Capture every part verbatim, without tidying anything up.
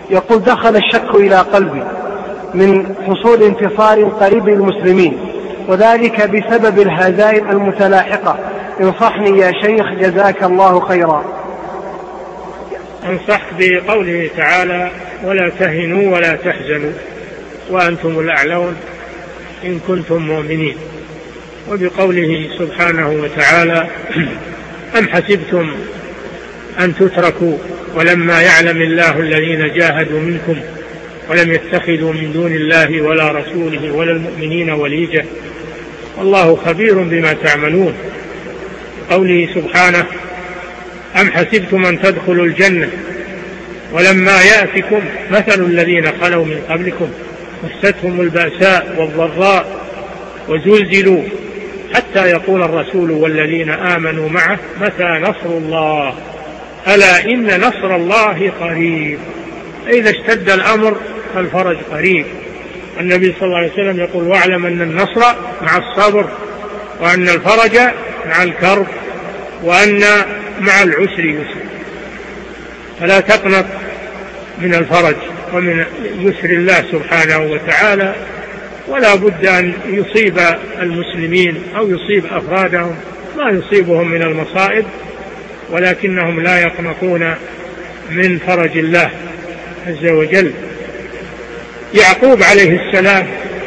يقول: دخل الشك إلى قلبي من حصول انتصار قريب للمسلمين، وذلك بسبب الهزائم المتلاحقة. انصحني يا شيخ جزاك الله خيرا. أنصحك بقوله تعالى: ولا تهنوا ولا تحزنوا وأنتم الأعلون إن كنتم مؤمنين. وبقوله سبحانه وتعالى: أم حسبتم أن تتركوا ولما يعلم الله الذين جاهدوا منكم ولم يتخذوا من دون الله ولا رسوله ولا المؤمنين وليجة والله خبير بما تعملون. قوله سبحانه: أم حسبتم أن تدخلوا الجنة ولما يأتكم مثل الذين خلوا من قبلكم مستهم البأساء والضراء وزلزلوا حتى يقول الرسول والذين آمنوا معه متى نصر الله ألا إن نصر الله قريب. إذا اشتد الأمر فالفرج قريب. النبي صلى الله عليه وسلم يقول: واعلم أن النصر مع الصبر وأن الفرج مع الكرب وأن مع العسر يسر. فلا تقنط من الفرج ومن يسر الله سبحانه وتعالى، ولا بد أن يصيب المسلمين أو يصيب أفرادهم ما يصيبهم من المصائب، ولكنهم لا يقنطون من فرج الله عز وجل. يعقوب عليه السلام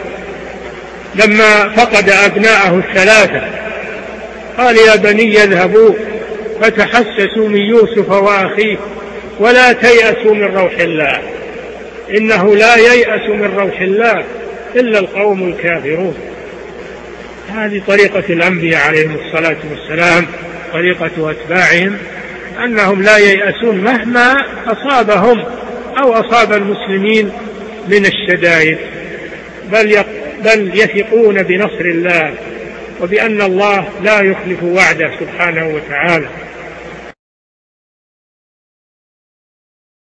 لما فقد أبناءه الثلاثة قال: يا بني اذهبوا فتحسسوا من يوسف وأخيه ولا تيأسوا من روح الله إنه لا ييأس من روح الله إلا القوم الكافرون. هذه طريقة الأنبياء عليهم الصلاة والسلام، طريقة أتباعهم، أنهم لا ييأسون مهما أصابهم أو أصاب المسلمين من الشدائد، بل بل يثقون بنصر الله وبأن الله لا يخلف وعده سبحانه وتعالى.